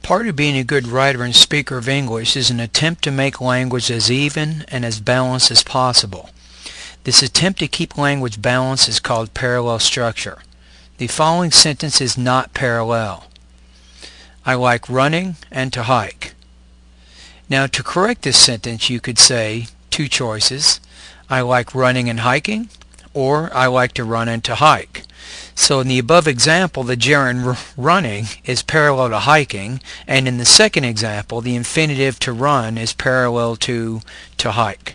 Part of being a good writer and speaker of English is an attempt to make language as even and as balanced as possible. This attempt to keep language balanced is called parallel structure. The following sentence is not parallel. I like running and to hike. Now, to correct this sentence, you could say two choices. I like running and hiking, or I like to run and to hike. So in the above example, the gerund running is parallel to hiking, and in the second example, the infinitive to run is parallel to hike.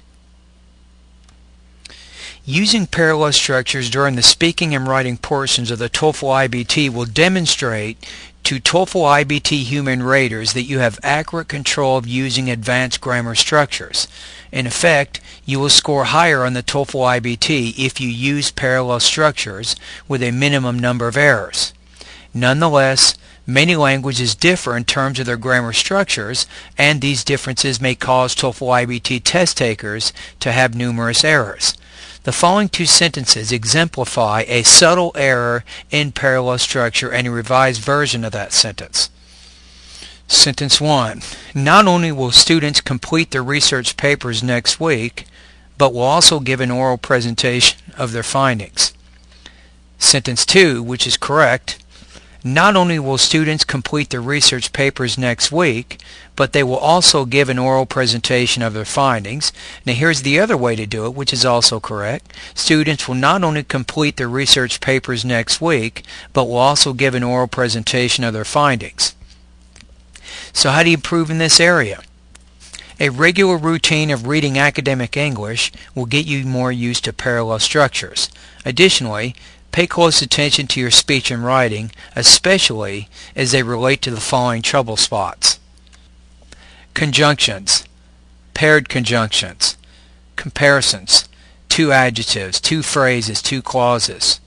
Using parallel structures during the speaking and writing portions of the TOEFL IBT will demonstrate to TOEFL IBT human raters that you have accurate control of using advanced grammar structures. In effect, you will score higher on the TOEFL IBT if you use parallel structures with a minimum number of errors. Nonetheless, many languages differ in terms of their grammar structures, and these differences may cause TOEFL IBT test takers to have numerous errors. The following two sentences exemplify a subtle error in parallel structure and a revised version of that sentence. Sentence 1. Not only will students complete their research papers next week, but will also give an oral presentation of their findings. Sentence 2, which is correct. Not only will students complete their research papers next week, but they will also give an oral presentation of their findings. Now here's the other way to do it, which is also correct. Students will not only complete their research papers next week, but will also give an oral presentation of their findings. So how do you improve in this area? A regular routine of reading academic English will get you more used to parallel structures. Additionally, pay close attention to your speech and writing, especially as they relate to the following trouble spots. Conjunctions, paired conjunctions, comparisons, two adjectives, two phrases, two clauses.